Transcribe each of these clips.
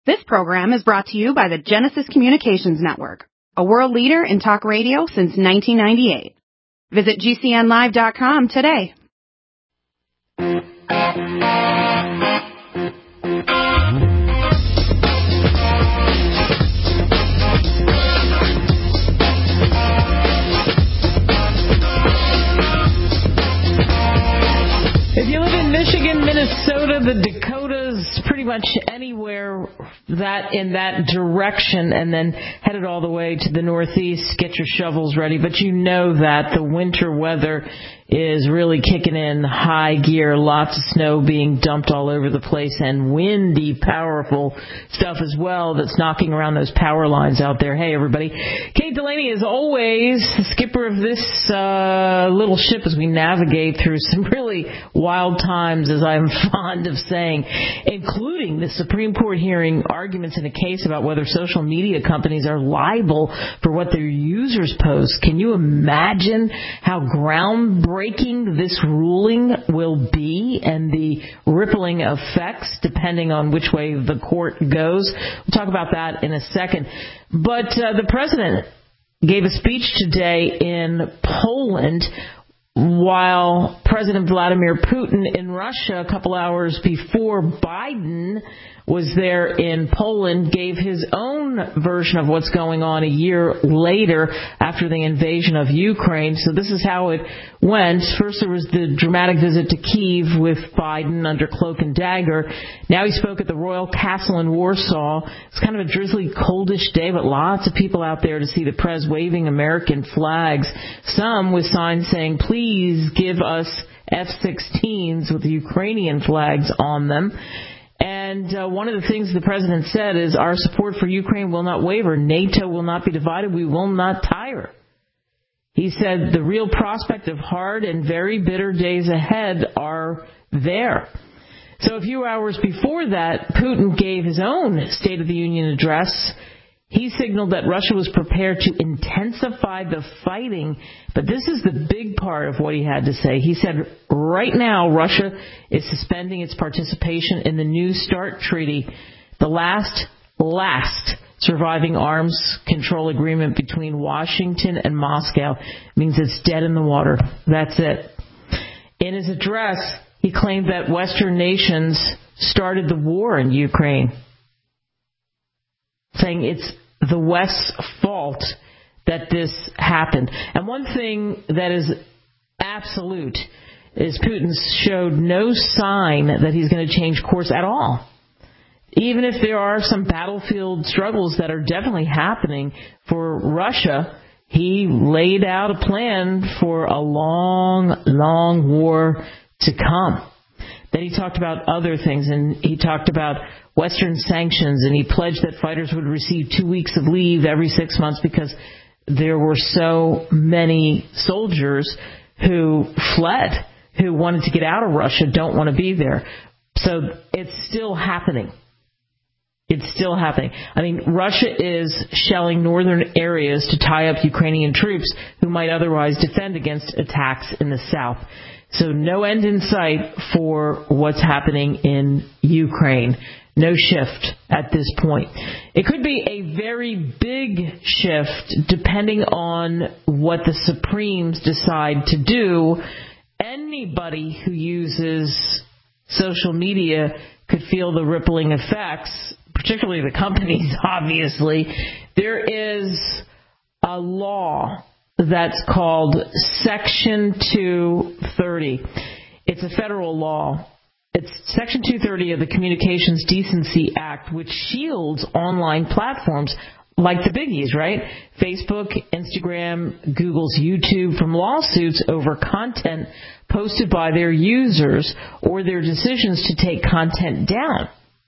This program is brought to you by the Genesis Communications Network, a world leader in talk radio since 1998. Visit GCNlive.com today. If you live in Michigan, Minnesota, the Dakotas, pretty much anywhere that in that direction, and then headed all the way to the Northeast, get your shovels ready. But you know that the winter weather is really kicking in high gear, lots of snow being dumped all over the place, and windy, powerful stuff as well that's knocking around those power lines out there. Hey, everybody. Kate Delaney, as always, the skipper of this little ship as we navigate through some really wild times, as I'm fond of saying, including the Supreme Court hearing arguments in a case about whether social media companies are liable for what their users post. Can you imagine how groundbreaking this ruling will be and the rippling effects depending on which way the court goes? We'll talk about that in a second. But the president gave a speech today in Poland while President Vladimir Putin in Russia, a couple hours before Biden was there in Poland, gave his own version of what's going on a year later after the invasion of Ukraine. So this is how it went. First, there was the dramatic visit to Kyiv with Biden under cloak and dagger. Now he spoke at the Royal Castle in Warsaw. It's kind of a drizzly, coldish day, but lots of people out there to see the Prez waving American flags, some with signs saying, please give us F-16s with the Ukrainian flags on them. And one of the things the president said is our support for Ukraine will not waver. NATO will not be divided. We will not tire. He said the real prospect of hard and very bitter days ahead are there. So a few hours before that, Putin gave his own State of the Union address. He signaled that Russia was prepared to intensify the fighting, but this is the big part of what he had to say. He said right now Russia is suspending its participation in the New START treaty, the last surviving arms control agreement between Washington and Moscow. It means it's dead in the water. That's it. In his address, he claimed that Western nations started the war in Ukraine, saying it's the West's fault that this happened. And one thing that is absolute is Putin showed no sign that he's going to change course at all. Even if there are some battlefield struggles that are definitely happening for Russia, he laid out a plan for a long, long war to come. Then he talked about other things, and he talked about Western sanctions, and he pledged that fighters would receive 2 weeks of leave every 6 months because there were so many soldiers who fled, who wanted to get out of Russia, don't want to be there. So it's still happening. It's still happening. I mean, Russia is shelling northern areas to tie up Ukrainian troops who might otherwise defend against attacks in the south. So no end in sight for what's happening in Ukraine. No shift at this point. It could be a very big shift depending on what the Supremes decide to do. Anybody who uses social media could feel the rippling effects, particularly the companies, obviously. There is a law that's called Section 230. It's a federal law. It's Section 230 of the Communications Decency Act, which shields online platforms like the biggies, right? Facebook, Instagram, Google's YouTube from lawsuits over content posted by their users or their decisions to take content down.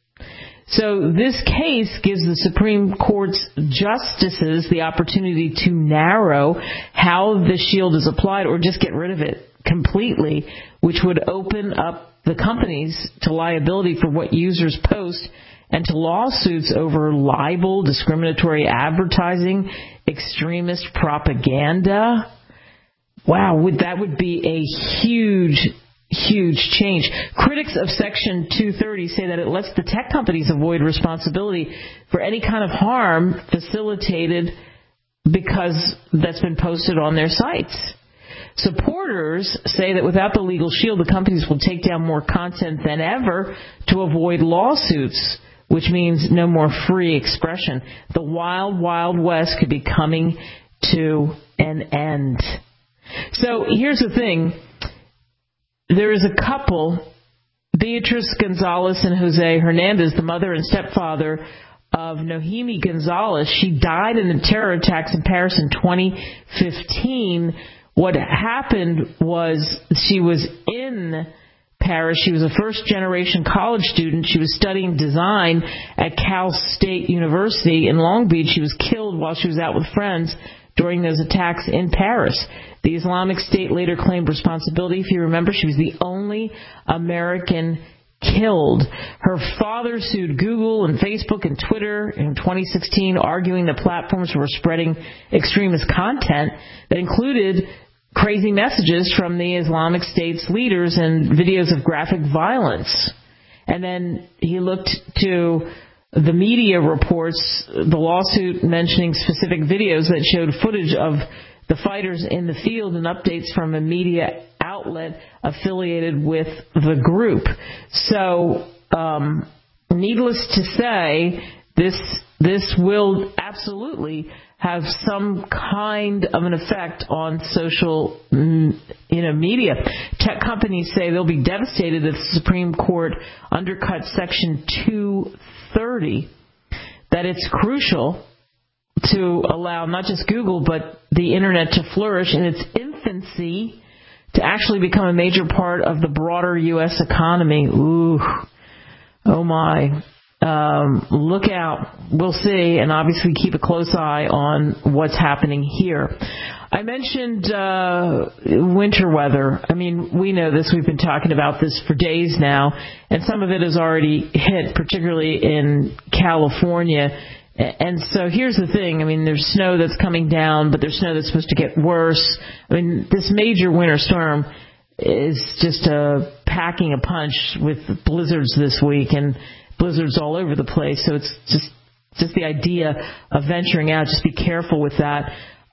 So this case gives the Supreme Court's justices the opportunity to narrow how the shield is applied or just get rid of it completely, which would open up the companies to liability for what users post and to lawsuits over libel, discriminatory advertising, extremist propaganda. Wow, that would be a huge huge change. Critics of Section 230 say that it lets the tech companies avoid responsibility for any kind of harm facilitated because that's been posted on their sites. Supporters say that without the legal shield, the companies will take down more content than ever to avoid lawsuits, which means no more free expression. The wild, wild west could be coming to an end. So here's the thing. There is a couple, Beatriz Gonzalez and Jose Hernandez, the mother and stepfather of Nohemi Gonzalez. She died in the terror attacks in Paris in 2015. What happened was she was in Paris. She was a first-generation college student. She was studying design at Cal State University in Long Beach. She was killed while she was out with friends during those attacks in Paris. The Islamic State later claimed responsibility. If you remember, she was the only American killed. Her father sued Google and Facebook and Twitter in 2016, arguing that platforms were spreading extremist content that included crazy messages from the Islamic State's leaders and videos of graphic violence. And then he looked to the media reports, the lawsuit mentioning specific videos that showed footage of the fighters in the field and updates from a media outlet affiliated with the group. So, needless to say, this will absolutely have some kind of an effect on social, media. Tech companies say they'll be devastated if the Supreme Court undercuts Section 230, that it's crucial to allow not just Google, but the Internet to flourish in its infancy to actually become a major part of the broader U.S. economy. Ooh, oh my. Look out. We'll see, and obviously keep a close eye on what's happening here. I mentioned winter weather. I mean, we know this. We've been talking about this for days now, and some of it has already hit, particularly in California. And so here's the thing. I mean, there's snow that's coming down, but there's snow that's supposed to get worse. I mean, this major winter storm is just packing a punch with blizzards this week and blizzards all over the place. So it's just the idea of venturing out. Just be careful with that.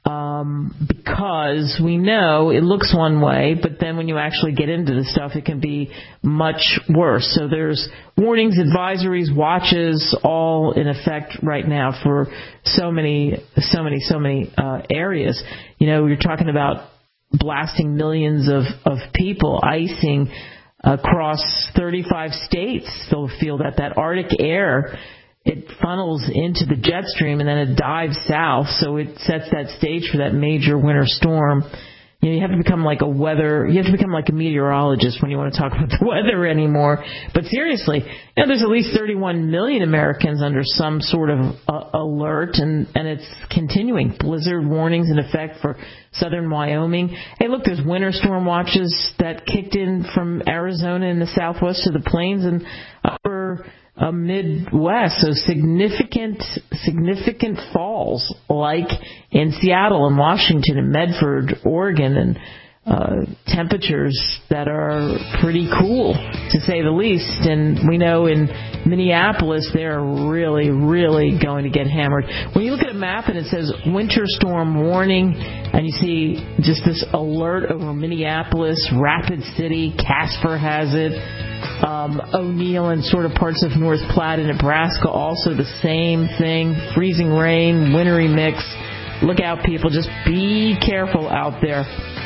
Because we know it looks one way, but then when you actually get into the stuff, it can be much worse. So there's warnings, advisories, watches, all in effect right now for so many areas. You know, you're talking about blasting millions of people, icing across 35 states. They'll feel that Arctic air, it funnels into the jet stream and then it dives south, so it sets that stage for that major winter storm. You know, you have to become like a meteorologist when you want to talk about the weather anymore. But seriously, there's at least 31 million Americans under some sort of alert, and it's continuing. Blizzard warnings in effect for southern Wyoming. Hey, look, there's winter storm watches that kicked in from Arizona and the southwest to the plains and upper Midwest, so significant falls like in Seattle and Washington and Medford, Oregon, and temperatures that are pretty cool, to say the least. And we know in Minneapolis they're really, really going to get hammered. When you look at a map and it says winter storm warning, and you see just this alert over Minneapolis, Rapid City, Casper has it, O'Neill and sort of parts of North Platte and Nebraska also the same thing, freezing rain, wintry mix. Look out, people. Just be careful out there.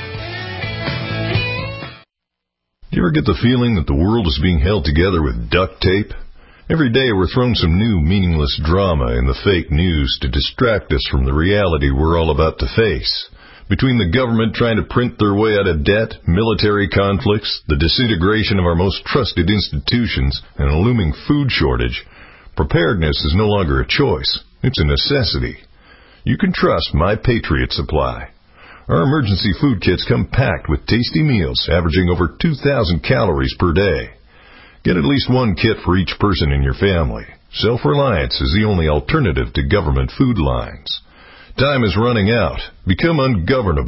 Do you ever get the feeling that the world is being held together with duct tape? Every day we're thrown some new meaningless drama in the fake news to distract us from the reality we're all about to face. Between the government trying to print their way out of debt, military conflicts, the disintegration of our most trusted institutions, and a looming food shortage, preparedness is no longer a choice. It's a necessity. You can trust My Patriot Supply. Our emergency food kits come packed with tasty meals averaging over 2,000 calories per day. Get at least one kit for each person in your family. Self-reliance is the only alternative to government food lines. Time is running out. Become ungovernable.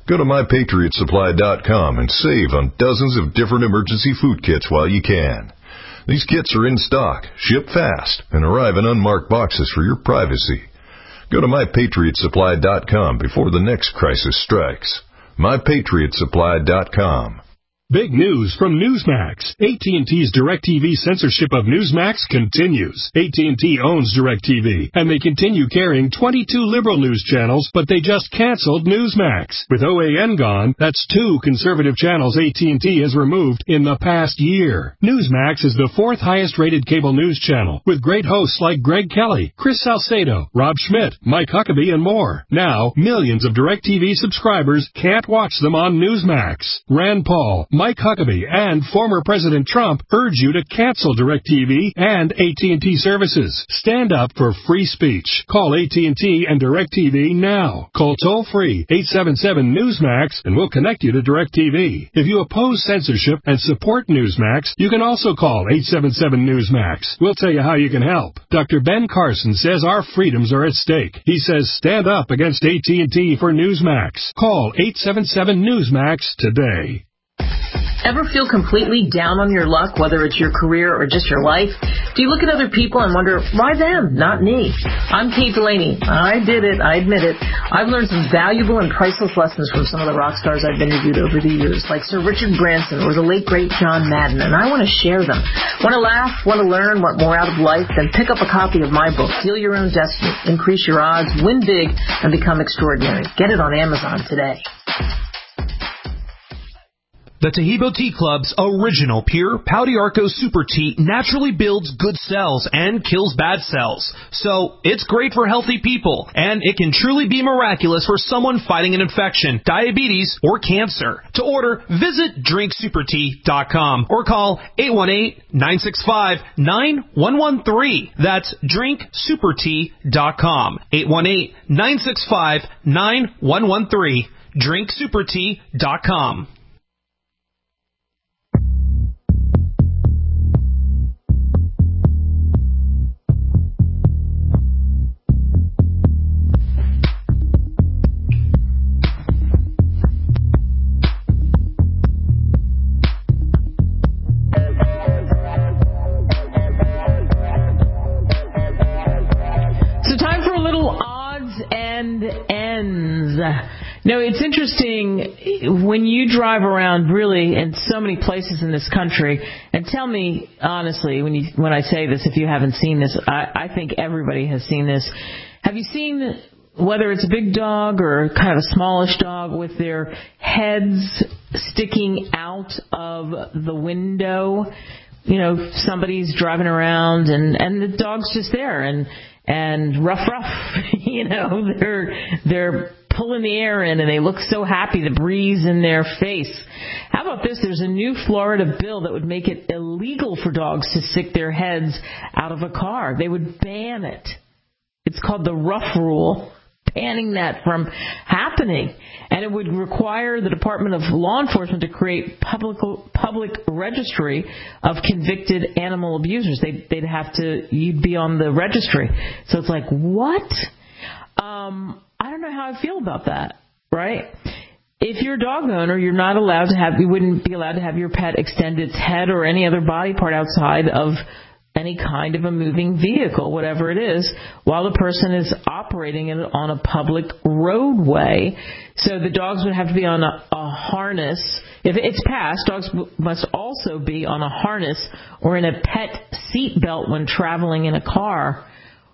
Go to MyPatriotSupply.com and save on dozens of different emergency food kits while you can. These kits are in stock, ship fast, and arrive in unmarked boxes for your privacy. Go to MyPatriotSupply.com before the next crisis strikes. MyPatriotSupply.com. Big news from Newsmax. AT&T's DirecTV censorship of Newsmax continues. AT&T owns DirecTV, and they continue carrying 22 liberal news channels, but they just canceled Newsmax. With OAN gone, that's 2 conservative channels AT&T has removed in the past year. Newsmax is the 4th highest-rated cable news channel, with great hosts like Greg Kelly, Chris Salcedo, Rob Schmidt, Mike Huckabee, and more. Now, millions of DirecTV subscribers can't watch them on Newsmax. Rand Paul, Mike Huckabee, and former President Trump urge you to cancel DirecTV and AT&T services. Stand up for free speech. Call AT&T and DirecTV now. Call toll-free 877-NEWSMAX and we'll connect you to DirecTV. If you oppose censorship and support Newsmax, you can also call 877-NEWSMAX. We'll tell you how you can help. Dr. Ben Carson says our freedoms are at stake. He says stand up against AT&T for Newsmax. Call 877-NEWSMAX today. Ever feel completely down on your luck, whether it's your career or just your life? Do you look at other people and wonder, why them, not me? I'm Kate Delaney. I did it. I admit it. I've learned some valuable and priceless lessons from some of the rock stars I've interviewed over the years, like Sir Richard Branson or the late, great John Madden, and I want to share them. Want to laugh, want to learn, want more out of life? Then pick up a copy of my book, Deal Your Own Destiny, Increase Your Odds, Win Big, and Become Extraordinary. Get it on Amazon today. The Tahibo Tea Club's original pure Pau d'Arco Super Tea naturally builds good cells and kills bad cells. So, it's great for healthy people, and it can truly be miraculous for someone fighting an infection, diabetes, or cancer. To order, visit drinksupertea.com or call 818-965-9113. That's drinksupertea.com. 818-965-9113. drinksupertea.com. No, it's interesting when you drive around really in so many places in this country, and tell me honestly when I say this, if you haven't seen this, I think everybody has seen this. Have you seen, whether it's a big dog or kind of a smallish dog, with their heads sticking out of the window? You know, somebody's driving around and the dog's just there and rough, you know, they're pulling the air in and they look so happy, the breeze in their face. How about this? There's a new Florida bill that would make it illegal for dogs to stick their heads out of a car. They would ban it. It's called the Rough Rule, banning that from happening. And it would require the Department of Law Enforcement to create public registry of convicted animal abusers. They'd have to, you'd be on the registry. So it's like, what? I don't know how I feel about that, right? If you're a dog owner, you wouldn't be allowed to have your pet extend its head or any other body part outside of any kind of a moving vehicle, whatever it is, while the person is operating it on a public roadway. So the dogs would have to be on a harness. If it's passed, dogs must also be on a harness or in a pet seat belt when traveling in a car.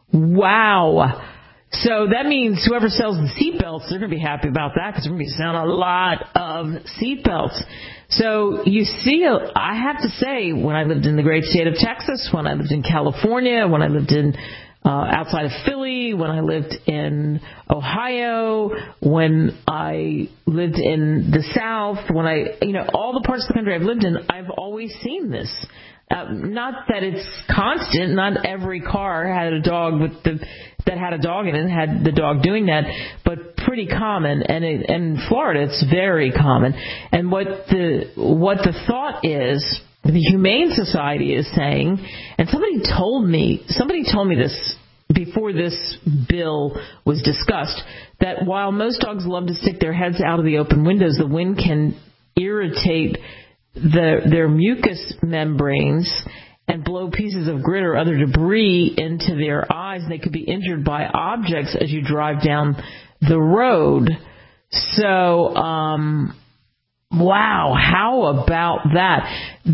Wow. So that means whoever sells the seat belts, they're going to be happy about that because they're going to be selling a lot of seat belts. So you see, I have to say, when I lived in the great state of Texas, when I lived in California, when I lived in outside of Philly, when I lived in Ohio, when I lived in the South, all the parts of the country I've lived in, I've always seen this. Not that it's constant. Not every car had a dog that had a dog in it and had the dog doing that, but pretty common. And in Florida, it's very common. And what the thought is, the Humane Society is saying, and somebody told me this before this bill was discussed, that while most dogs love to stick their heads out of the open windows, the wind can irritate their mucous membranes and blow pieces of grit or other debris into their eyes. They could be injured by objects as you drive down the road. So, wow, how about that?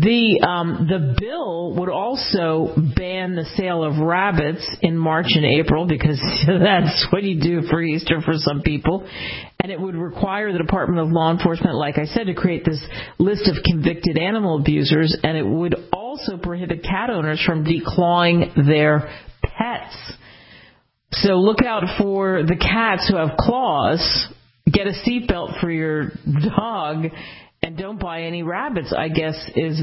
The bill would also ban the sale of rabbits in March and April, because that's what you do for Easter for some people. And it would require the Department of Law Enforcement, like I said, to create this list of convicted animal abusers. And it would also prohibit cat owners from declawing their pets. So look out for the cats who have claws. Get a seatbelt for your dog, and don't buy any rabbits, I guess, is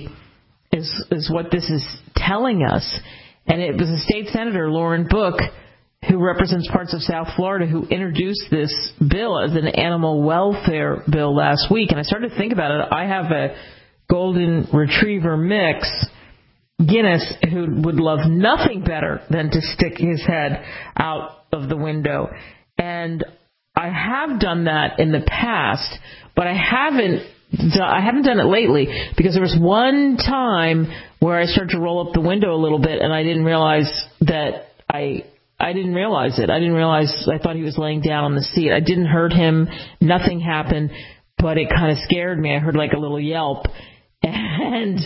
what this is telling us. And it was a state senator, Lauren Book, who represents parts of South Florida, who introduced this bill as an animal welfare bill last week. And I started to think about it. I have a golden retriever mix, Guinness, who would love nothing better than to stick his head out of the window. And I have done that in the past, but I haven't done it lately, because there was one time where I started to roll up the window a little bit, and I didn't realize that I didn't realize it. I thought he was laying down on the seat. I didn't hurt him. Nothing happened, but it kind of scared me. I heard like a little yelp, and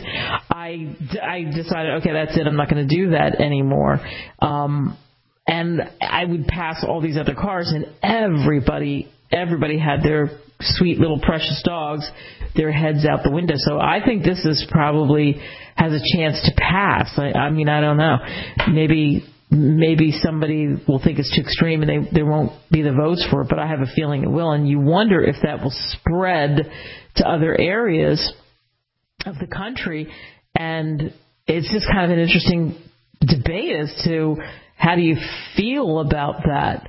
I decided, okay, that's it. I'm not going to do that anymore. And I would pass all these other cars, and everybody had their sweet little precious dogs, their heads out the window. So I think this is probably has a chance to pass. I mean, I don't know. Maybe somebody will think it's too extreme and there won't be the votes for it, but I have a feeling it will. And you wonder if that will spread to other areas of the country. And it's just kind of an interesting debate as to how do you feel about that?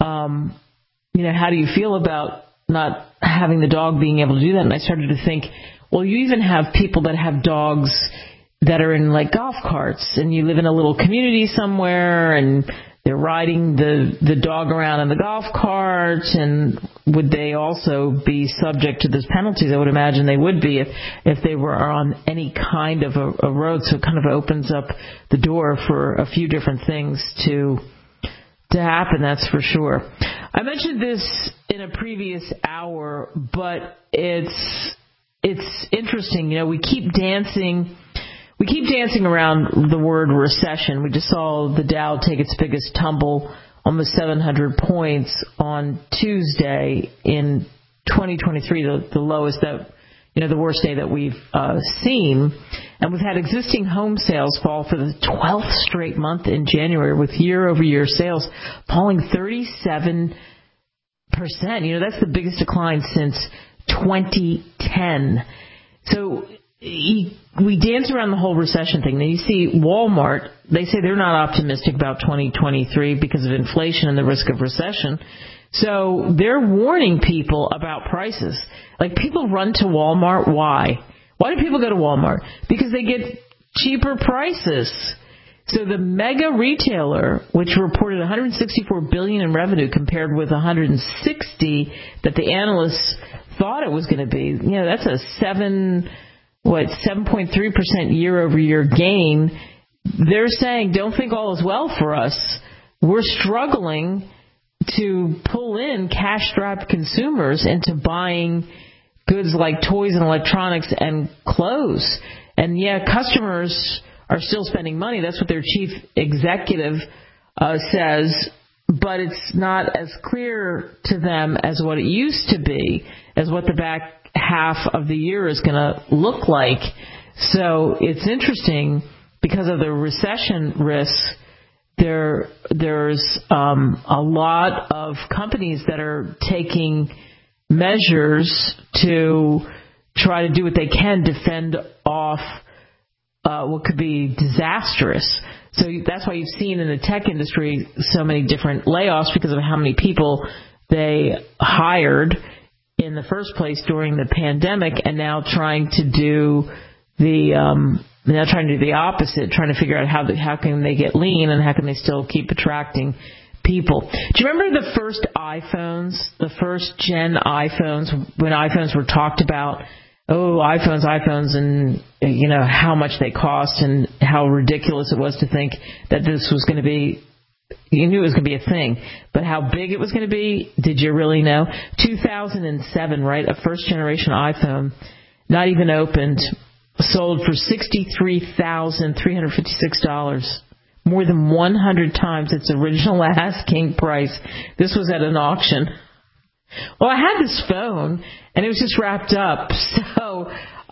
How do you feel about not having the dog being able to do that? And I started to think, well, you even have people that have dogs that are in like golf carts, and you live in a little community somewhere, and they're riding the dog around in the golf cart. And would they also be subject to this penalties? I would imagine they would be if they were on any kind of a road. So it kind of opens up the door for a few different things to happen, that's for sure. I mentioned this in a previous hour, but it's interesting. We keep dancing around the word recession. We just saw the Dow take its biggest tumble, almost 700 points on Tuesday in 2023, the lowest the worst day that we've seen. And we've had existing home sales fall for the 12th straight month in January, with year-over-year sales falling 37%. That's the biggest decline since 2010. So we dance around the whole recession thing. Now you see Walmart, they say they're not optimistic about 2023 because of inflation and the risk of recession. So they're warning people about prices. Like, people run to Walmart. Why? Why do people go to Walmart? Because they get cheaper prices. So the mega retailer, which reported $164 billion in revenue compared with $160 that the analysts thought it was going to be, that's a 7.3% year-over-year gain. They're saying, don't think all is well for us. We're struggling to pull in cash-strapped consumers into buying goods like toys and electronics and clothes. And customers are still spending money. That's what their chief executive says, but it's not as clear to them as what it used to be, as what the back half of the year is going to look like. So it's interesting because of the recession risks. There's a lot of companies that are taking measures to try to do what they can to fend off what could be disastrous. So that's why you've seen in the tech industry so many different layoffs, because of how many people they hired in the first place during the pandemic, and now trying to do the now trying to do the opposite, trying to figure out how can they get lean and how can they still keep attracting people. Do you remember the first iPhones, the first gen iPhones, when iPhones were talked about? Oh, iPhones, and, you know, how much they cost and how ridiculous it was to think that this was going to be, you knew it was going to be a thing, but how big it was going to be, did you really know? 2007, right, a first-generation iPhone, not even opened, sold for $63,356, more than 100 times its original asking price. This was at an auction. Well, I had this phone, and it was just wrapped up, so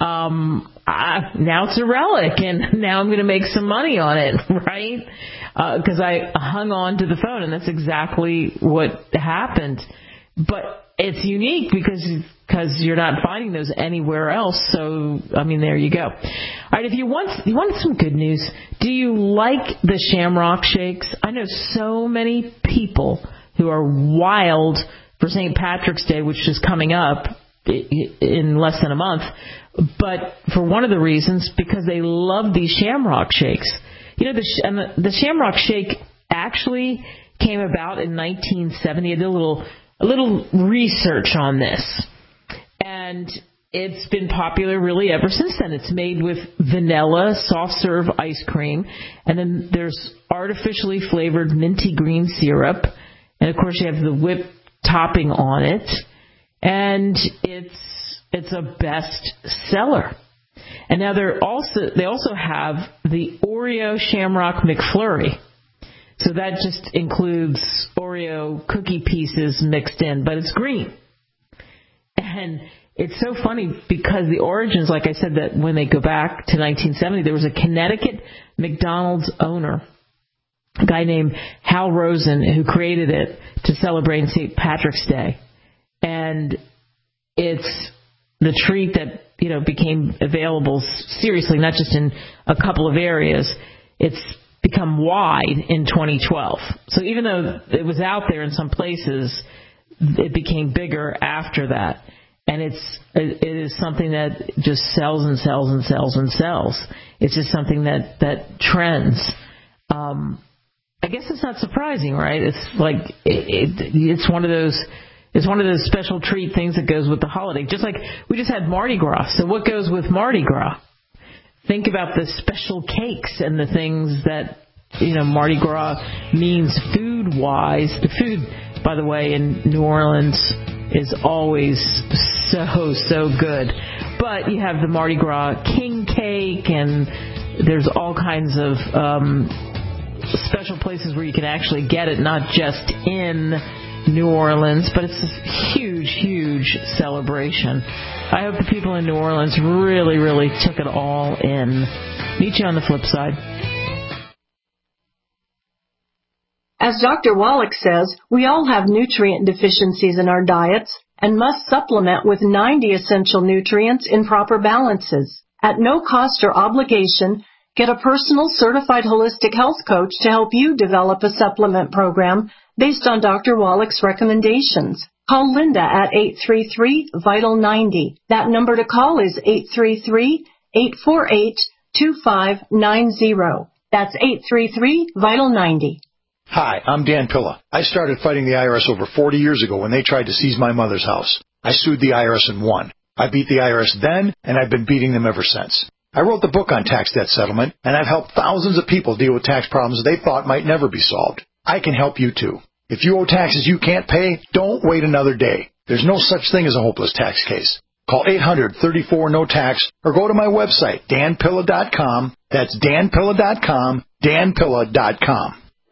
now it's a relic, and now I'm going to make some money on it, right? Because I hung on to the phone, and that's exactly what happened. But it's unique because you're not finding those anywhere else. So, I mean, there you go. All right, if you want some good news, do you like the Shamrock Shakes? I know so many people who are wild for St. Patrick's Day, which is coming up in less than a month, but for one of the reasons, because they love these Shamrock Shakes. You know, the Shamrock Shake actually came about in 1970. I did a little research on this, and it's been popular really ever since then. It's made with vanilla soft serve ice cream, and then there's artificially flavored minty green syrup, and of course you have the whipped topping on it, and it's a best seller. And now they also have the Oreo Shamrock McFlurry. So that just includes Oreo cookie pieces mixed in, but it's green. And it's so funny because the origins, like I said, that when they go back to 1970, there was a Connecticut McDonald's owner, a guy named Hal Rosen, who created it to celebrate St. Patrick's Day. And it's the treat that, you know, became available seriously, not just in a couple of areas. It's become wide in 2012. So even though it was out there in some places, it became bigger after that. And it is something that just sells and sells and sells and sells. It's just something that trends. I guess it's not surprising, right? It's like it's one of those special treat things that goes with the holiday. Just like we just had Mardi Gras. So what goes with Mardi Gras? Think about the special cakes and the things that, you know, Mardi Gras means food-wise. The food, by the way, in New Orleans is always so good. But you have the Mardi Gras king cake, and there's all kinds of special places where you can actually get it, not just in New Orleans, but it's a huge celebration. I hope the people in New Orleans really took it all in. Meet you on the flip side. As Dr. Wallach says, we all have nutrient deficiencies in our diets and must supplement with 90 essential nutrients in proper balances. At no cost or obligation, get a personal certified holistic health coach to help you develop a supplement program based on Dr. Wallach's recommendations. Call Linda at 833-VITAL-90. That number to call is 833-848-2590. That's 833-VITAL-90. Hi, I'm Dan Pilla. I started fighting the IRS over 40 years ago when they tried to seize my mother's house. I sued the IRS and won. I beat the IRS then, and I've been beating them ever since. I wrote the book on tax debt settlement, and I've helped thousands of people deal with tax problems they thought might never be solved. I can help you too. If you owe taxes you can't pay, don't wait another day. There's no such thing as a hopeless tax case. Call 800-34-NO-TAX or go to my website, danpilla.com. That's danpilla.com, danpilla.com.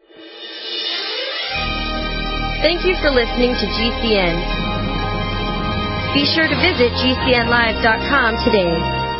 Thank you for listening to GCN. Be sure to visit GCNlive.com today.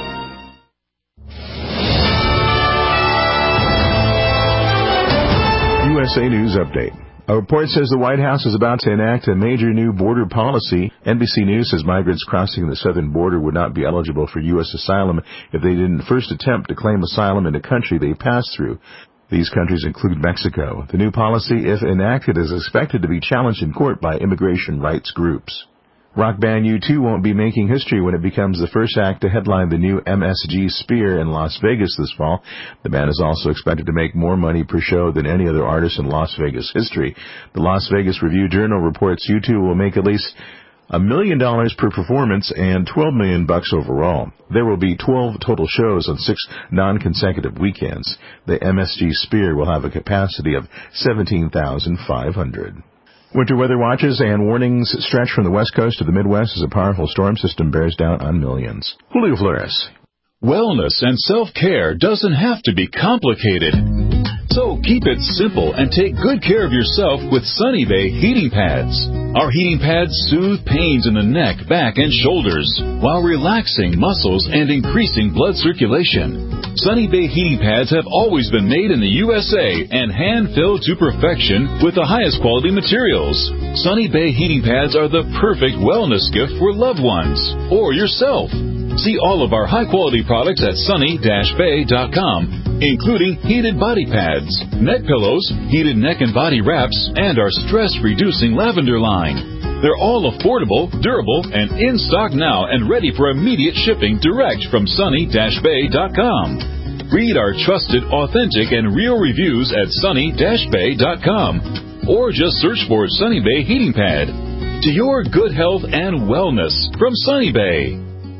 USA News Update. A report says the White House is about to enact a major new border policy. NBC News says migrants crossing the southern border would not be eligible for U.S. asylum if they didn't first attempt to claim asylum in a country they passed through. These countries include Mexico. The new policy, if enacted, is expected to be challenged in court by immigration rights groups. Rock band U2 won't be making history when it becomes the first act to headline the new MSG Sphere in Las Vegas this fall. The band is also expected to make more money per show than any other artist in Las Vegas history. The Las Vegas Review-Journal reports U2 will make at least $1 million per performance and $12 million overall. There will be 12 total shows on 6 non-consecutive weekends. The MSG Sphere will have a capacity of 17,500. Winter weather watches and warnings stretch from the west coast to the Midwest as a powerful storm system bears down on millions. Julio Flores. Wellness and self-care doesn't have to be complicated. So keep it simple and take good care of yourself with Sunny Bay heating pads. Our heating pads soothe pains in the neck, back, and shoulders while relaxing muscles and increasing blood circulation. Sunny Bay heating pads have always been made in the USA and hand-filled to perfection with the highest quality materials. Sunny Bay heating pads are the perfect wellness gift for loved ones or yourself. See all of our high-quality products at sunny-bay.com, including heated body pads, neck pillows, heated neck and body wraps, and our stress-reducing lavender line. They're all affordable, durable, and in stock now and ready for immediate shipping direct from sunny-bay.com. Read our trusted, authentic, and real reviews at sunny-bay.com or just search for Sunny Bay Heating Pad. To your good health and wellness from Sunny Bay.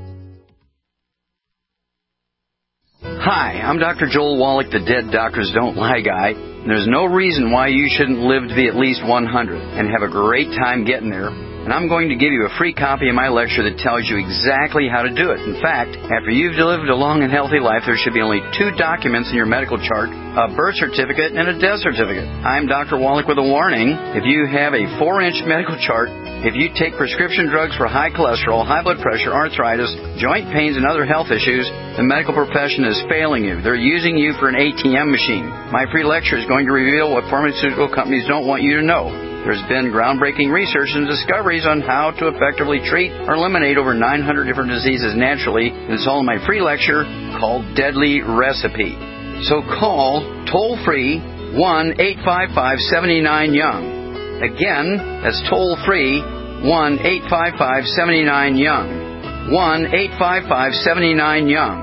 Hi, I'm Dr. Joel Wallach, the Dead Doctors Don't Lie guy. There's no reason why you shouldn't live to be at least 100 and have a great time getting there. And I'm going to give you a free copy of my lecture that tells you exactly how to do it. In fact, after you've lived a long and healthy life, there should be only 2 documents in your medical chart, a birth certificate and a death certificate. I'm Dr. Wallach with a warning. If you have a 4-inch medical chart, if you take prescription drugs for high cholesterol, high blood pressure, arthritis, joint pains, and other health issues, the medical profession is failing you. They're using you for an ATM machine. My free lecture is going to reveal what pharmaceutical companies don't want you to know. There's been groundbreaking research and discoveries on how to effectively treat or eliminate over 900 different diseases naturally, and it's all in my free lecture called Deadly Recipe. So call toll-free 1-855-79-YOUNG. Again, that's toll-free 1-855-79-YOUNG. 1-855-79-YOUNG.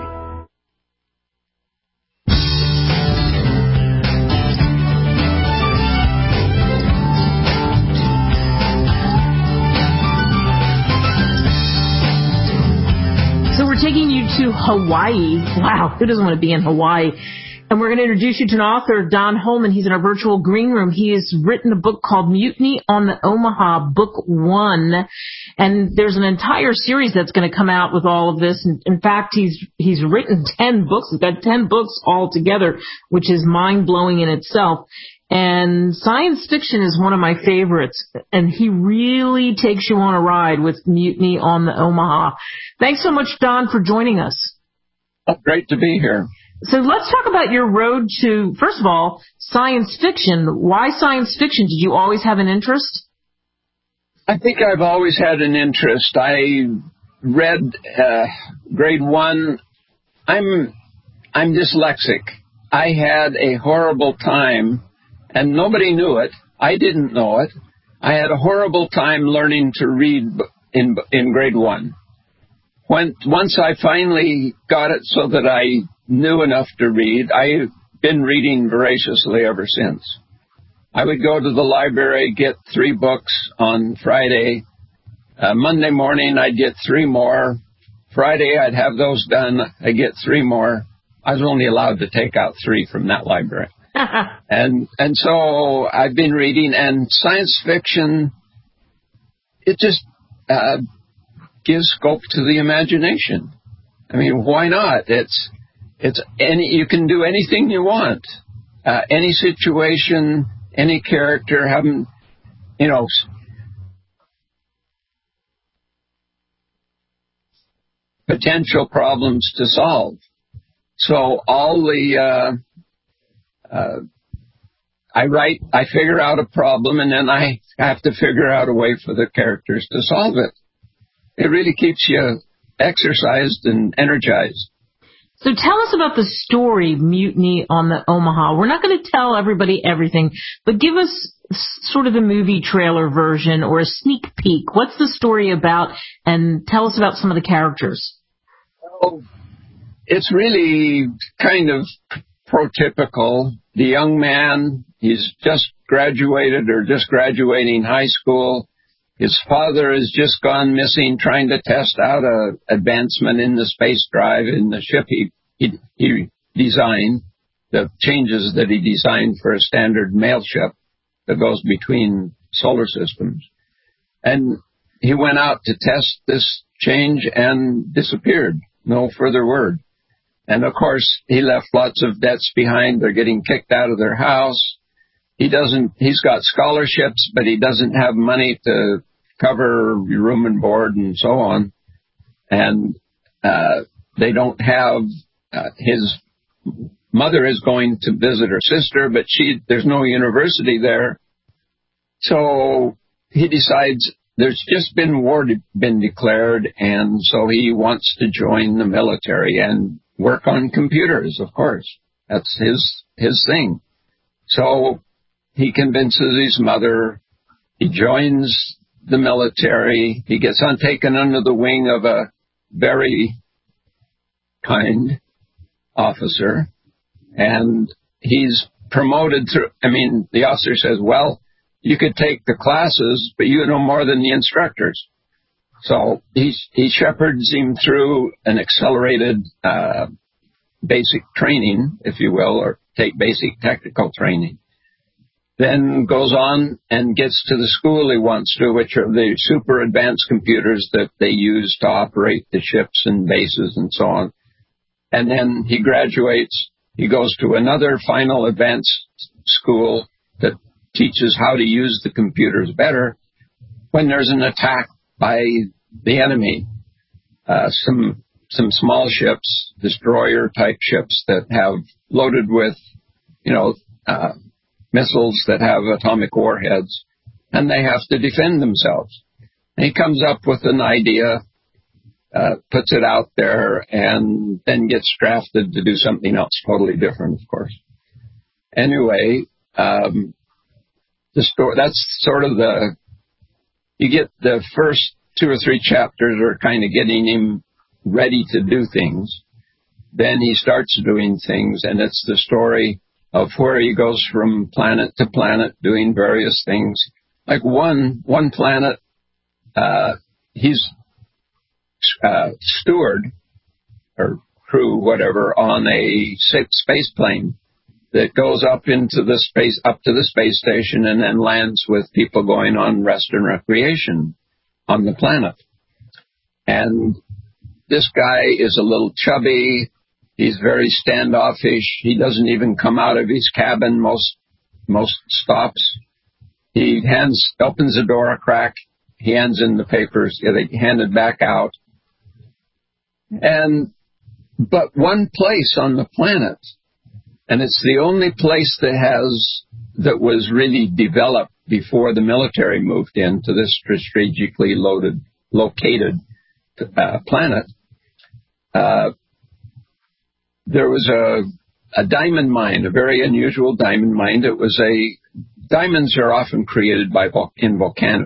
So we're taking you to Hawaii. Wow, who doesn't want to be in Hawaii? And we're going to introduce you to an author, Don Holman. He's in our virtual green room. He has written a book called Mutiny on the Omaha, Book 1. And there's an entire series that's going to come out with all of this. And in fact, he's written 10 books. He's got 10 books all together, which is mind-blowing in itself. And science fiction is one of my favorites. And he really takes you on a ride with Mutiny on the Omaha. Thanks so much, Don, for joining us. Great to be here. So let's talk about your road to, first of all, science fiction. Why science fiction? Did you always have an interest? I think I've always had an interest. I read grade 1. I'm dyslexic. I had a horrible time, and nobody knew it. I didn't know it. I had a horrible time learning to read in grade 1. Once I finally got it so that I knew enough to read, I've been reading voraciously ever since. I would go to the library, get 3 books on Friday. Monday morning, I'd get 3 more. Friday, I'd have those done. I'd get 3 more. I was only allowed to take out 3 from that library. And so I've been reading, and science fiction, it just gives scope to the imagination. I mean, why not? You can do anything you want, any situation, any character, having, potential problems to solve. So all I write, I figure out a problem, and then I have to figure out a way for the characters to solve it. It really keeps you exercised and energized. So tell us about the story, Mutiny on the Omaha. We're not going to tell everybody everything, but give us sort of the movie trailer version or a sneak peek. What's the story about? And tell us about some of the characters. Well, it's really kind of prototypical. The young man, he's just graduated or just graduating high school. His father has just gone missing trying to test out a advancement in the space drive in the ship he designed, the changes that he designed for a standard mail ship that goes between solar systems. And he went out to test this change and disappeared. No further word. And of course, he left lots of debts behind. They're getting kicked out of their house. He's got scholarships, but he doesn't have money to cover room and board and so on. And they don't have, his mother is going to visit her sister, but there's no university there. So he decides there's just been war been declared, and so he wants to join the military and work on computers, of course. That's his thing. So he convinces his mother. He joins the military. He gets taken under the wing of a very kind officer, and he's promoted through. The officer says, well, you could take the classes, but you know more than the instructors. So he shepherds him through an accelerated basic training, if you will, or take basic technical training. Then goes on and gets to the school he wants to, which are the super advanced computers that they use to operate the ships and bases and so on. And then he graduates. He goes to another final advanced school that teaches how to use the computers better when there's an attack by the enemy. Some small ships, destroyer-type ships that have loaded with, missiles that have atomic warheads, and they have to defend themselves. And he comes up with an idea, puts it out there, and then gets drafted to do something else totally different, of course. Anyway, the story, that's sort of you get the first 2 or 3 chapters are kind of getting him ready to do things. Then he starts doing things, and it's the story of where he goes from planet to planet doing various things. Like one planet, he's steward or crew, whatever, on a space plane that goes up to the space station and then lands with people going on rest and recreation on the planet. And this guy is a little chubby. He's very standoffish. He doesn't even come out of his cabin most stops. He opens the door a crack. He hands in the papers. They hand it back out. But one place on the planet, and it's the only place that was really developed before the military moved into this strategically located planet. There was a diamond mine, a very unusual diamond mine. Diamonds are often created in volcanic,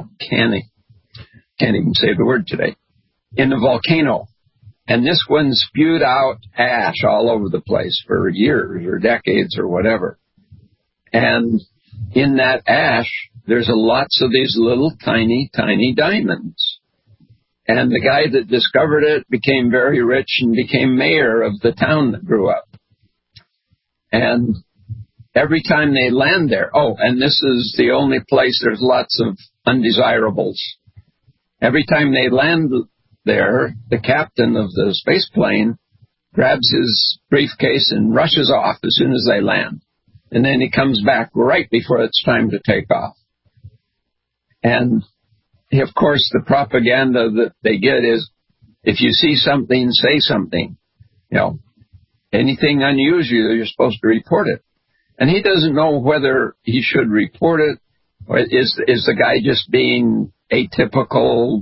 can't even say the word today, in a volcano. And this one spewed out ash all over the place for years or decades or whatever. And in that ash, there's lots of these little tiny, tiny diamonds. And the guy that discovered it became very rich and became mayor of the town that grew up. And every time they land there, and this is the only place there's lots of undesirables. Every time they land there, the captain of the space plane grabs his briefcase and rushes off as soon as they land. And then he comes back right before it's time to take off. And of course, the propaganda that they get is, if you see something, say something. Anything unusual, you're supposed to report it. And he doesn't know whether he should report it, or is the guy just being atypical,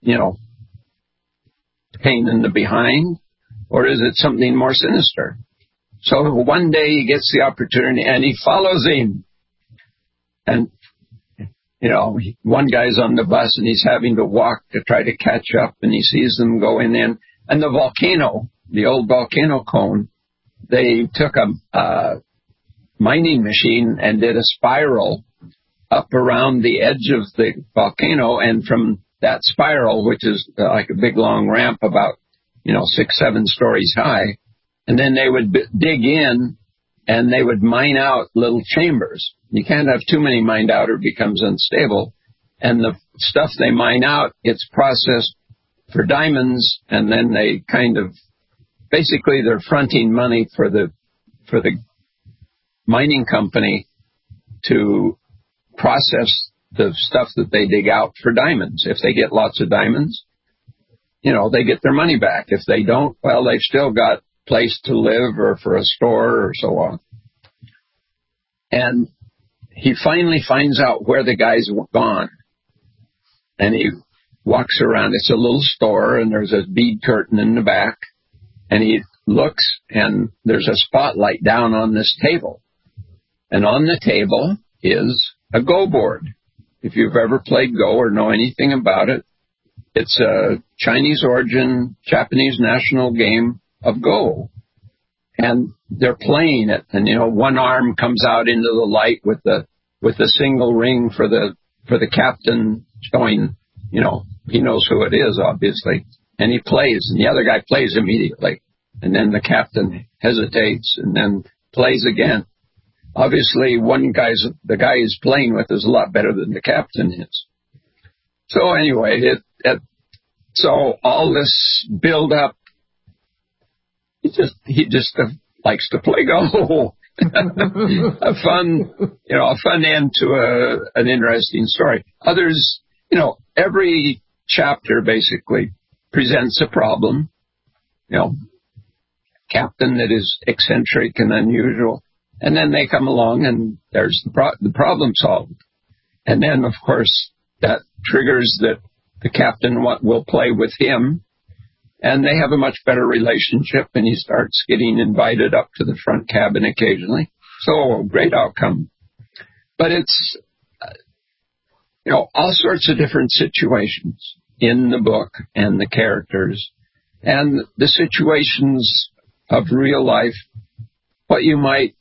pain in the behind, or is it something more sinister? So one day he gets the opportunity, and he follows him. And, one guy's on the bus and he's having to walk to try to catch up, and he sees them going in. And the volcano, the old volcano cone, they took a mining machine and did a spiral up around the edge of the volcano, and from that spiral, which is like a big long ramp about 6-7 stories high, and then they would dig in and they would mine out little chambers. You can't have too many mined out or it becomes unstable. And the stuff they mine out gets processed for diamonds, and then they basically they're fronting money for the mining company to process the stuff that they dig out for diamonds. If they get lots of diamonds, they get their money back. If they don't, well, they've still got a place to live or for a store or so on. And he finally finds out where the guys were gone. And he walks around. It's a little store, and there's a bead curtain in the back. And he looks, and there's a spotlight down on this table. And on the table is a Go board. If you've ever played Go or know anything about it, it's a Chinese origin, Japanese national game of Go. And they're playing it. And, one arm comes out into the light with a single ring for the captain showing, he knows who it is, obviously. And he plays, and the other guy plays immediately. And then the captain hesitates and then plays again. Obviously, the guy he's playing with is a lot better than the captain is. So anyway, so all this build up, he just likes to play Go. a fun end to an interesting story. Others, every chapter basically presents a problem. Captain that is eccentric and unusual. And then they come along and there's the problem solved. And then, of course, that triggers that the captain will play with him. And they have a much better relationship, and he starts getting invited up to the front cabin occasionally. So, great outcome. But it's, all sorts of different situations in the book and the characters. And the situations of real life, what you might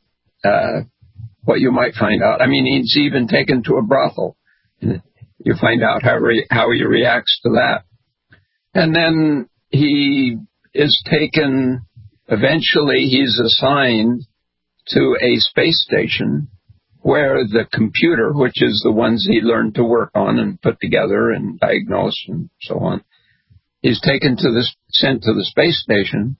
find out. I mean, he's even taken to a brothel. You find out how he reacts to that. And then he is taken, eventually he's assigned to a space station where the computer, which is the ones he learned to work on and put together and diagnose and so on, is sent to the space station.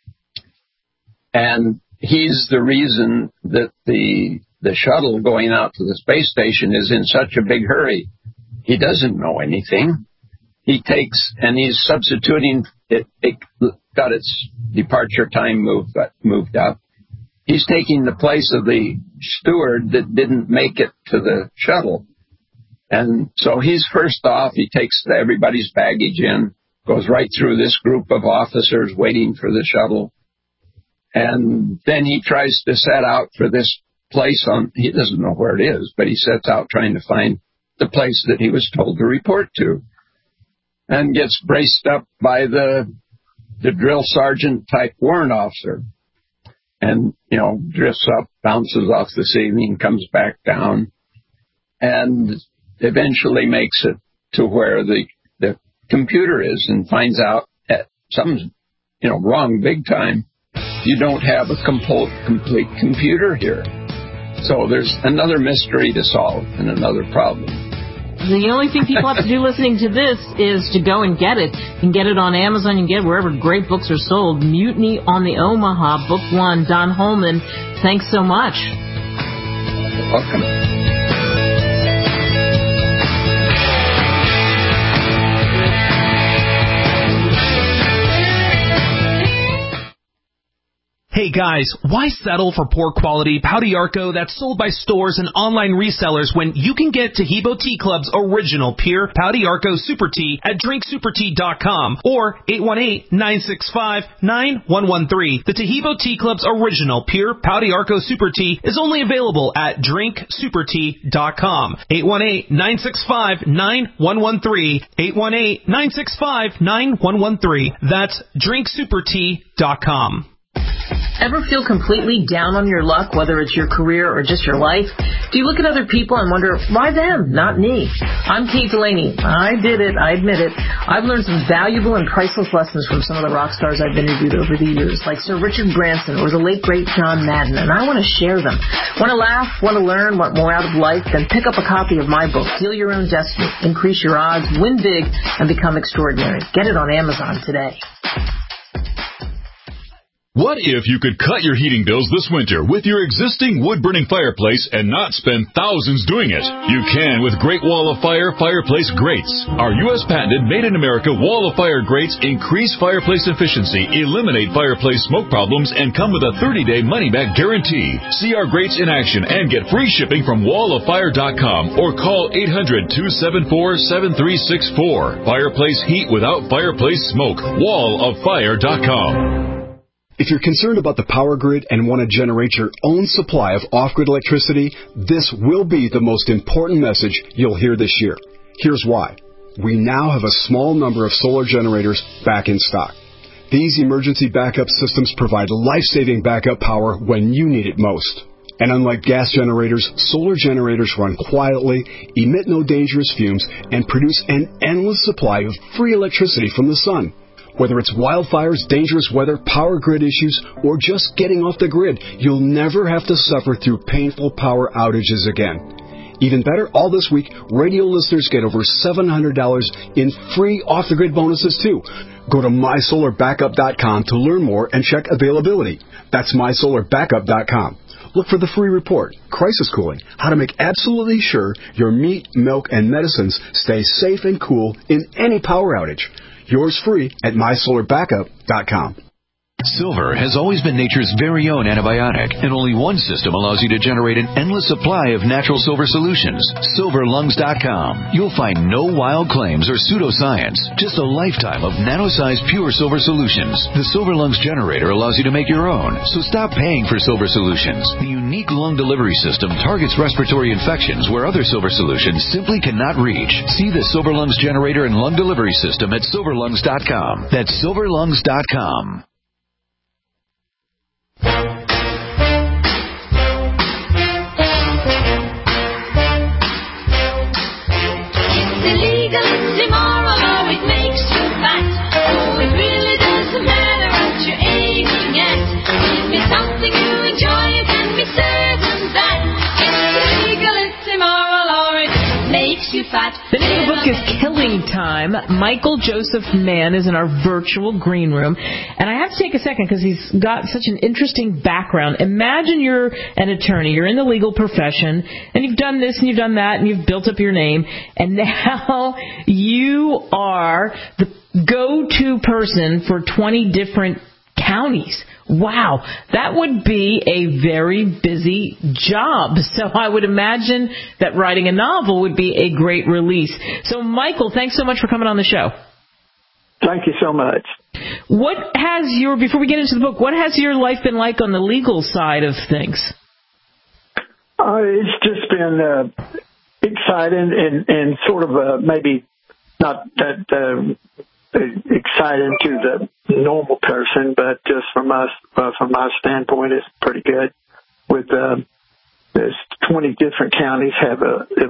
And he's the reason that the shuttle going out to the space station is in such a big hurry. He doesn't know anything. He's substituting it got its departure time moved up. He's taking the place of the steward that didn't make it to the shuttle. And so he's first off, he takes everybody's baggage in, goes right through this group of officers waiting for the shuttle. And then he tries to set out for this place he doesn't know where it is, but he sets out trying to find the place that he was told to report to. And gets braced up by the drill sergeant type warrant officer. And, drifts up, bounces off the ceiling, comes back down, and eventually makes it to where the computer is and finds out that something's, wrong big time. You don't have a complete computer here. So there's another mystery to solve and another problem. The only thing people have to do listening to this is to go and get it. You can get it on Amazon. You can get it wherever great books are sold. Mutiny on the Omaha, Book 1. Don Holman, thanks so much. You're welcome. Hey Guys, why settle for poor quality Pau d'Arco that's sold by stores and online resellers when you can get Taheebo Tea Club's original pure Pau d'Arco Super Tea at drinksupertea.com or 818-965-9113. The Taheebo Tea Club's original pure Pau d'Arco Super Tea is only available at drinksupertea.com. 818-965-9113. 818-965-9113. That's drinksupertea.com. Ever feel completely down on your luck, whether it's your career or just your life? Do you look at other people and wonder, why them, not me? I'm Kate Delaney. I did it. I admit it. I've learned some valuable and priceless lessons from some of the rock stars I've interviewed over the years, like Sir Richard Branson or the late, great John Madden, and I want to share them. Want to laugh, want to learn, want more out of life? Then pick up a copy of my book, Deal Your Own Destiny, Increase Your Odds, Win Big, and Become Extraordinary. Get it on Amazon today. What if you could cut your heating bills this winter with your existing wood-burning fireplace and not spend thousands doing it? You can with Great Wall of Fire fireplace grates. Our U.S. patented made-in-America Wall of Fire grates increase fireplace efficiency, eliminate fireplace smoke problems, and come with a 30-day money-back guarantee. See our grates in action and get free shipping from walloffire.com or call 800-274-7364. Fireplace heat without fireplace smoke. walloffire.com. If you're concerned about the power grid and want to generate your own supply of off-grid electricity, this will be the most important message you'll hear this year. Here's why. We now have a small number of solar generators back in stock. These emergency backup systems provide life-saving backup power when you need it most. And unlike gas generators, solar generators run quietly, emit no dangerous fumes, and produce an endless supply of free electricity from the sun. Whether it's wildfires, dangerous weather, power grid issues, or just getting off the grid, you'll never have to suffer through painful power outages again. Even better, all this week, radio listeners get over $700 in free off-the-grid bonuses, too. Go to mysolarbackup.com to learn more and check availability. That's mysolarbackup.com. Look for the free report, Crisis Cooling, how to make absolutely sure your meat, milk, and medicines stay safe and cool in any power outage. Yours free at mysolarbackup.com. Silver has always been nature's very own antibiotic, and only one system allows you to generate an endless supply of natural silver solutions. SilverLungs.com. You'll find no wild claims or pseudoscience, just a lifetime of nano-sized pure silver solutions. The Silver Lungs generator allows you to make your own, so stop paying for silver solutions. The unique lung delivery system targets respiratory infections where other silver solutions simply cannot reach. See the Silver Lungs generator and lung delivery system at SilverLungs.com. That's SilverLungs.com. The name of the book is Killing Time. Michael Joseph Mann is in our virtual green room. And I have to take a second because he's got such an interesting background. Imagine you're an attorney. You're in the legal profession, and you've done this and you've done that, and you've built up your name. And now you are the go-to person for 20 different counties. Wow, that would be a very busy job. So I would imagine that writing a novel would be a great release. So, Michael, thanks so much for coming on the show. Thank you so much. Before we get into the book, what has your life been like on the legal side of things? It's just been exciting and sort of maybe not that exciting to the normal person, but just from my standpoint, it's pretty good. With there's 20 different counties have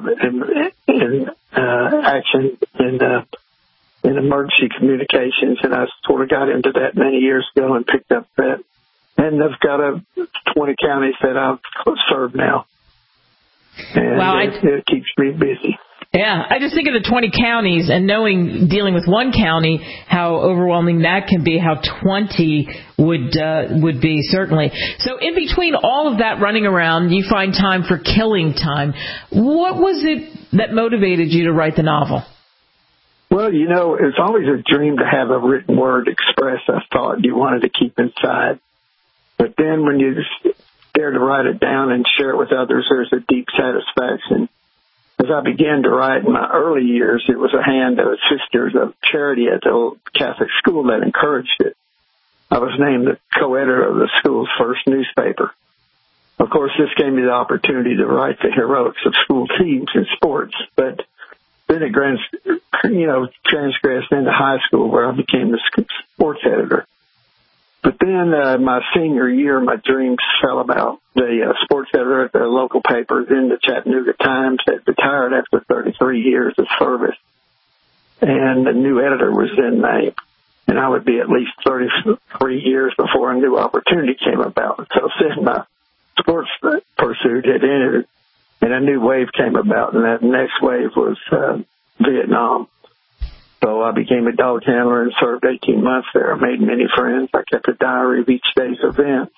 action in emergency communications, and I sort of got into that many years ago and picked up that. And I've got 20 counties that I've served now, and wow, it keeps me busy. Yeah, I just think of the 20 counties and dealing with one county, how overwhelming that can be, how 20 would be, certainly. So in between all of that running around, you find time for Killing Time. What was it that motivated you to write the novel? Well, it's always a dream to have a written word expressed, I thought, you wanted to keep inside. But then when you dare to write it down and share it with others, there's a deep satisfaction. As I began to write in my early years, it was a hand of Sisters of Charity at the old Catholic school that encouraged it. I was named the co-editor of the school's first newspaper. Of course, this gave me the opportunity to write the heroics of school teams in sports, but then it transgressed into high school where I became the sports editor. But then my senior year, my dreams fell about. The sports editor at the local paper, then the Chattanooga Times, had retired after 33 years of service. And the new editor was then named. And I would be at least 33 years before a new opportunity came about. So then my sports pursuit had ended, and a new wave came about. And that next wave was Vietnam. So I became a dog handler and served 18 months there. I made many friends. I kept a diary of each day's events.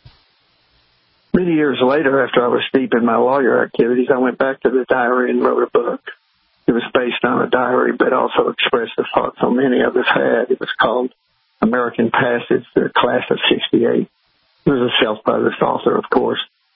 Many years later, after I was deep in my lawyer activities, I went back to the diary and wrote a book. It was based on a diary, but also expressed the thoughts so many of us had. It was called American Passage, the Class of 68. It was a self-published author, of course.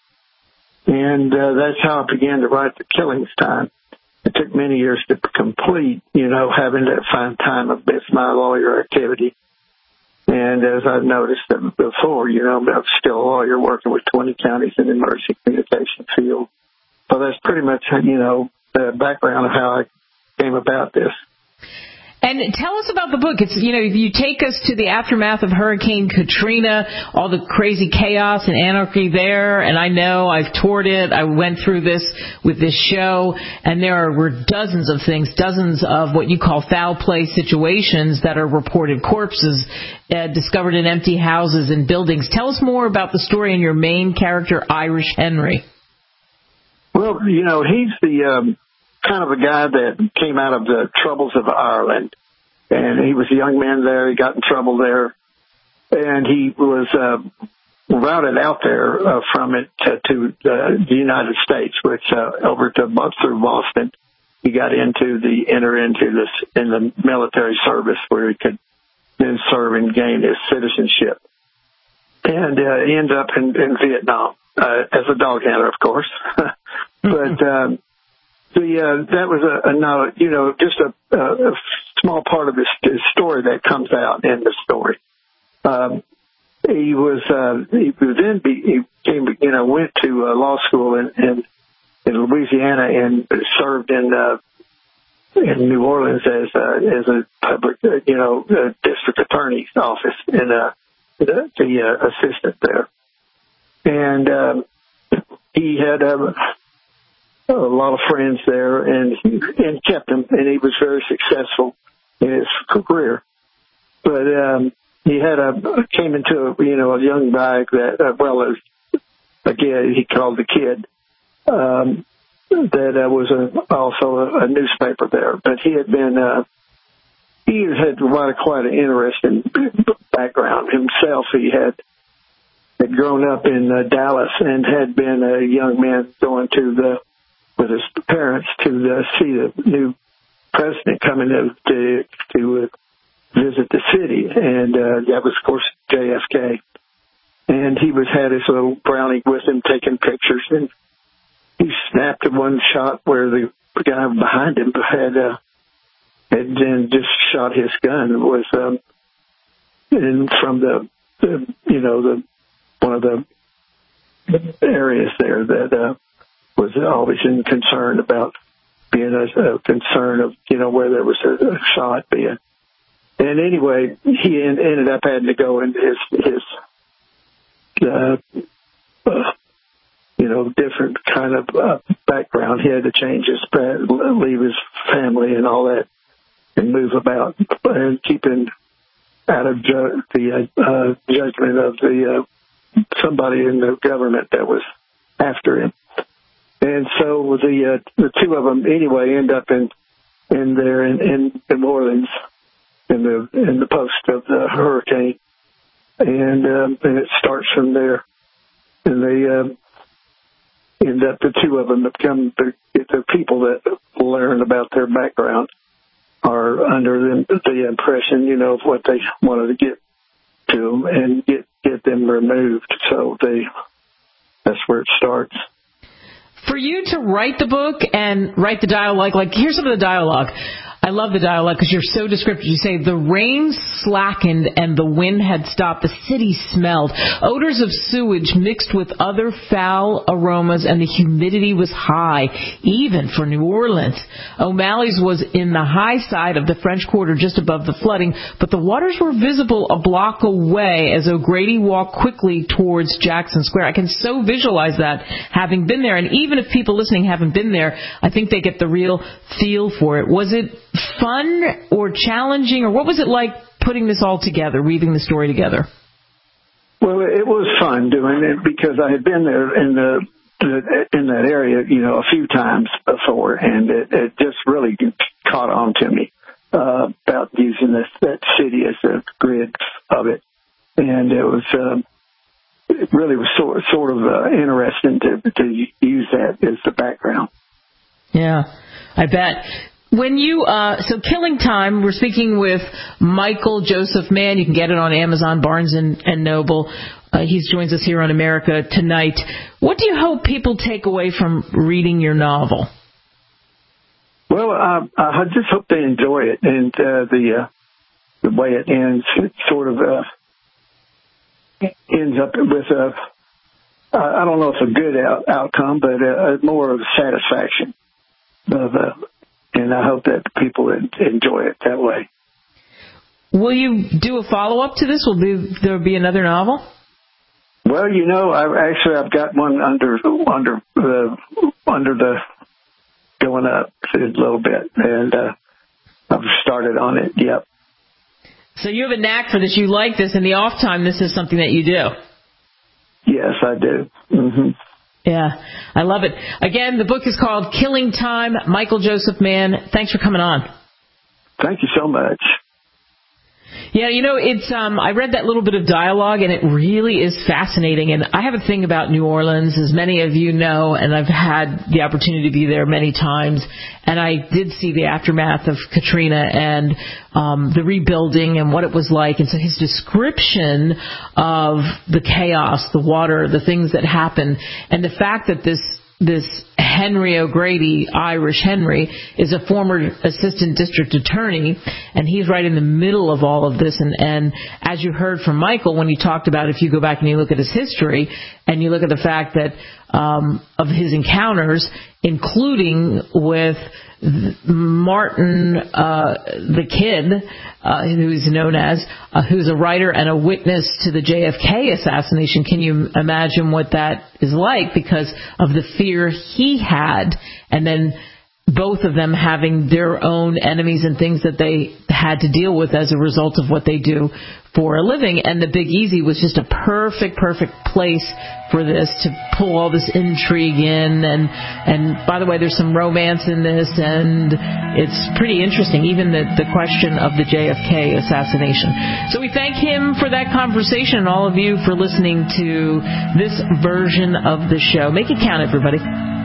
And that's how I began to write The Killings Time. It took many years to complete, having to find time amidst my lawyer activity. And as I've noticed before, I'm still a lawyer working with 20 counties in the emergency communication field. So that's pretty much, the background of how I came about this. And tell us about the book. It's, you take us to the aftermath of Hurricane Katrina, all the crazy chaos and anarchy there. And I know I've toured it. I went through this with this show, and there were dozens of things, dozens of what you call foul play situations that are reported corpses discovered in empty houses and buildings. Tell us more about the story and your main character, Irish Henry. Well, he's the kind of a guy that came out of the troubles of Ireland, and he was a young man there. He got in trouble there, and he was routed out there from it to the United States, which over through Boston, he got in the military service where he could then serve and gain his citizenship, and he ended up in Vietnam as a dog handler, of course, but. That was just a small part of his story that comes out in the story. He went to law school in Louisiana and served in New Orleans as a public, district attorney's office and the assistant there. And he had a lot of friends there, and kept him, and he was very successful in his career. But he came into a young guy that, again, he called the Kid, that was also a newspaper there. But he had quite an interesting background himself. He had grown up in Dallas and had been a young man going with his parents to see the new president coming to visit the city, and that was, of course, JFK. And he had his little Brownie with him taking pictures, and he snapped one shot where the guy behind him had then just shot his gun. It was and from one of the areas there that was always in concern about being a concern of, where there was a shot being. And anyway, he ended up having to go into his different kind of background. He had to change leave his family and all that and move about and keeping out of the judgment of somebody in the government that was after him. And so the two of them anyway end up in New Orleans in the post of the hurricane, and it starts from there. And they end up, the two of them become the people that learn about their background are under the impression, of what they wanted to get to them and get them removed. So that's where it starts. For you to write the book and write the dialogue, like here's some of the dialogue. I love the dialogue because you're so descriptive. You say, the rain slackened and the wind had stopped. The city smelled. Odors of sewage mixed with other foul aromas, and the humidity was high, even for New Orleans. O'Malley's was in the high side of the French Quarter, just above the flooding, but the waters were visible a block away as O'Grady walked quickly towards Jackson Square. I can so visualize that, having been there. And even if people listening haven't been there, I think they get the real feel for it. Was it fun or challenging, or what was it like putting this all together, weaving the story together? Well, it was fun doing it because I had been there in that area, a few times before, and it just really caught on to me about using that city as a grid of it, and it really was sort of interesting to use that as the background. Yeah, I bet. When you, so Killing Time, we're speaking with Michael Joseph Mann. You can get it on Amazon, Barnes and Noble. He joins us here on America Tonight. What do you hope people take away from reading your novel? Well, I just hope they enjoy it, and the way it ends, it sort of ends up with I don't know if a good outcome, but more of a satisfaction and I hope that people enjoy it that way. Will you do a follow-up to this? Will there be another novel? Well, I've got one under the going up a little bit, and I've started on it. Yep. So you have a knack for this. You like this. In the off time, this is something that you do. Yes, I do. Mm-hmm. Yeah, I love it. Again, the book is called Killing Time. Michael Joseph Mann, thanks for coming on. Thank you so much. Yeah, it's I read that little bit of dialogue, and it really is fascinating. And I have a thing about New Orleans, as many of you know, and I've had the opportunity to be there many times. And I did see the aftermath of Katrina and the rebuilding and what it was like. And so his description of the chaos, the water, the things that happened, and the fact that this Henry O'Grady, Irish Henry, is a former assistant district attorney, and he's right in the middle of all of this. And as you heard from Michael when he talked about, if you go back and you look at his history and you look at the fact that of his encounters, including with Martin, the Kid, who's known as, who's a writer and a witness to the JFK assassination. Can you imagine what that is like because of the fear he had, and then both of them having their own enemies and things that they had to deal with as a result of what they do for a living. And the Big Easy was just a perfect place for this, to pull all this intrigue in. And by the way, there's some romance in this, and it's pretty interesting, even the question of the JFK assassination. So we thank him for that conversation, and all of you for listening to this version of the show. Make it count, everybody.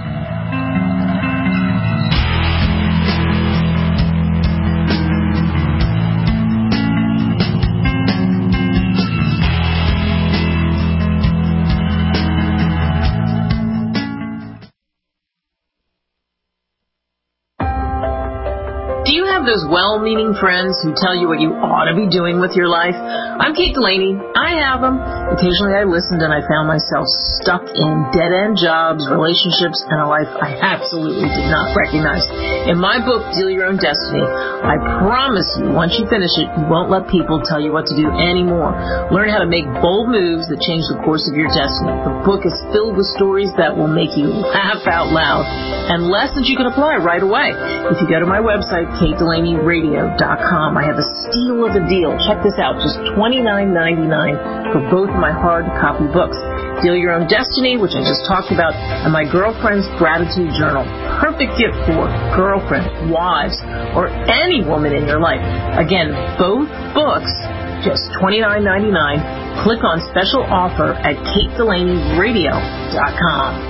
Those well-meaning friends who tell you what you ought to be doing with your life. I'm Kate Delaney. I have them. Occasionally I listened and I found myself stuck in dead-end jobs, relationships, and a life I absolutely did not recognize. In my book, Deal Your Own Destiny, I promise you, once you finish it, you won't let people tell you what to do anymore. Learn how to make bold moves that change the course of your destiny. The book is filled with stories that will make you laugh out loud and lessons you can apply right away. If you go to my website, KateDelaneyRadio.com, I have a steal of a deal. Check this out, just $29.99 for both of my hard copy books. Deal Your Own Destiny, which I just talked about, and my Girlfriend's Gratitude Journal. Perfect gift for girlfriend, wives, or any woman in your life. Again, both books, just $29.99. Click on special offer at KateDelaneyRadio.com.